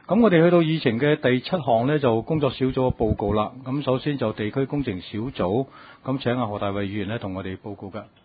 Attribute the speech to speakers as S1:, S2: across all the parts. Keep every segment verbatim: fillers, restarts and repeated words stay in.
S1: 咁我哋去到議程嘅第七項呢，就工作小組嘅報告啦。咁首先就地區工程小組，咁請阿何大衛議員呢同我哋報告㗎。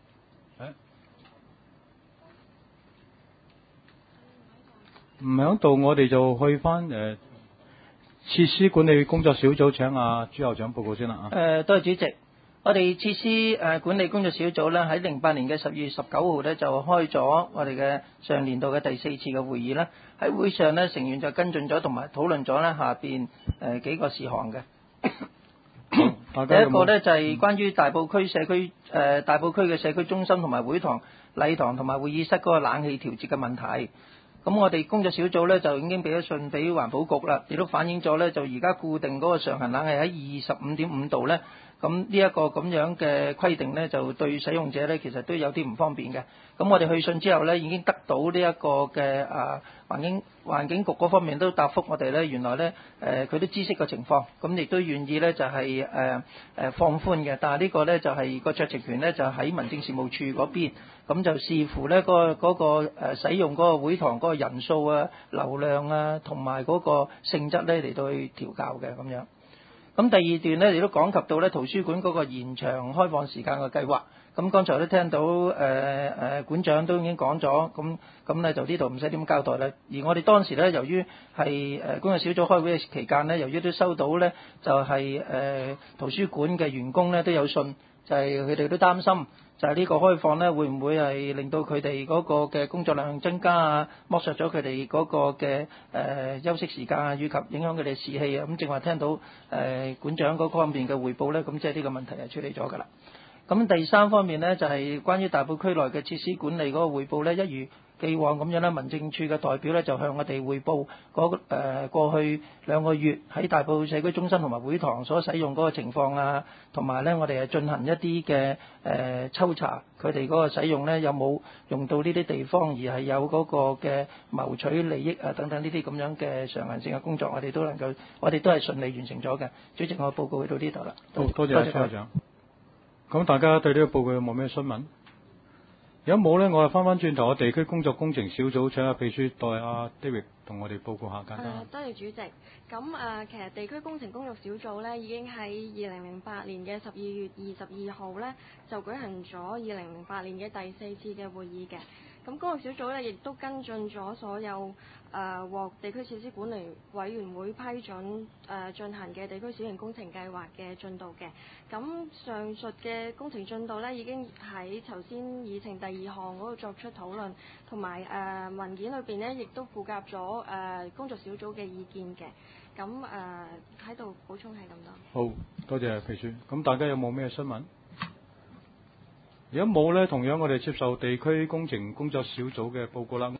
S1: 唔喺度，我哋就去翻誒設施管理工作小組，請阿朱校長報告先啦。
S2: 誒，多謝主席。我哋設施誒管理工作小組咧，喺零八年嘅十二月十九號咧就開咗我哋嘅上年度嘅第四次嘅會議啦。喺會上咧，成員就跟進咗同埋討論咗咧下邊誒幾個事項嘅。第一個咧就係關於大埔區社區誒大埔區嘅社區中心同埋會堂、禮堂同埋會議室嗰個冷氣調節嘅問題。咁我哋工作小組咧就已經俾咗信俾環保局啦，亦都反映咗咧就而家固定嗰個上限冷氣喺二十五點五度咧。咁呢一個咁樣嘅規定呢，就對使用者呢其實都有啲唔方便嘅。咁我哋去信之後呢，已經得到呢一個嘅啊環境環境局嗰方面都答覆我哋呢，原來呢誒佢都知悉個情況，咁亦都願意呢就係誒誒放寬嘅。但係呢個呢就係個酌情權呢，就喺民政事務處嗰邊，咁就視乎呢嗰個嗰個誒使用嗰個會堂嗰個人數啊、流量啊同埋嗰個性質呢嚟到去調校嘅咁樣。咁第二段呢，亦都講及到咧圖書館嗰個延長開放時間嘅計劃。咁剛才都聽到誒誒、呃、館長都已經講咗，咁咁咧就呢度唔使點交代啦。而我哋當時咧，由於係誒工作小組開會嘅期間呢，由於都收到咧就係、是、誒、呃、圖書館嘅員工咧都有信，就係佢哋都擔心。就係呢個開放呢，會唔會係令到佢哋嗰個嘅工作量增加啊，剝削咗佢哋嗰個嘅誒、呃、休息時間啊，以及影響佢哋士氣啊？咁正話聽到誒、呃、館長嗰方面嘅彙報呢，咁即係呢個問題係處理咗㗎啦。咁第三方面呢，就係、是、關於大埔區內嘅設施管理嗰個彙報呢，一如既往咁樣咧，民政處嘅代表咧就向我哋彙報嗰誒過去兩個月喺大埔社區中心同埋會堂所使用嗰個情況啊，同埋咧我哋係進行一啲嘅誒抽查，佢哋嗰個使用咧有冇用到呢啲地方，而係有嗰個嘅謀取利益啊等等呢啲咁樣嘅常恆性嘅工作，我哋都能夠，我哋都係順利完成咗嘅。主席，我報告去到呢度啦。
S1: 好，多謝蔡校長。咁大家對呢個報告有冇咩詢問？有冇咧？我又翻翻轉頭，我地區工作工程小組請阿秘書代阿 David 同我哋報告下簡單。
S3: 誒，多謝主席。咁誒、呃，其實地區工程工作小組咧已經喺二零零八年嘅十二月二十二號咧就舉行咗二零零八年嘅第四次嘅會議嘅。咁工作小組咧亦都跟進咗所有誒獲地區設施管理委員會批准誒、呃、進行嘅地區小型工程計劃嘅進度嘅。咁上述嘅工程進度咧已經喺頭先議程第二項嗰度作出討論，同埋誒文件裏邊咧亦都附夾咗誒工作小組嘅意見嘅。咁誒喺度補充係咁多。
S1: 好，多謝秘書。咁大家有冇咩詢問？如果冇咧，同樣我哋接受地區工程工作小組嘅報告啦。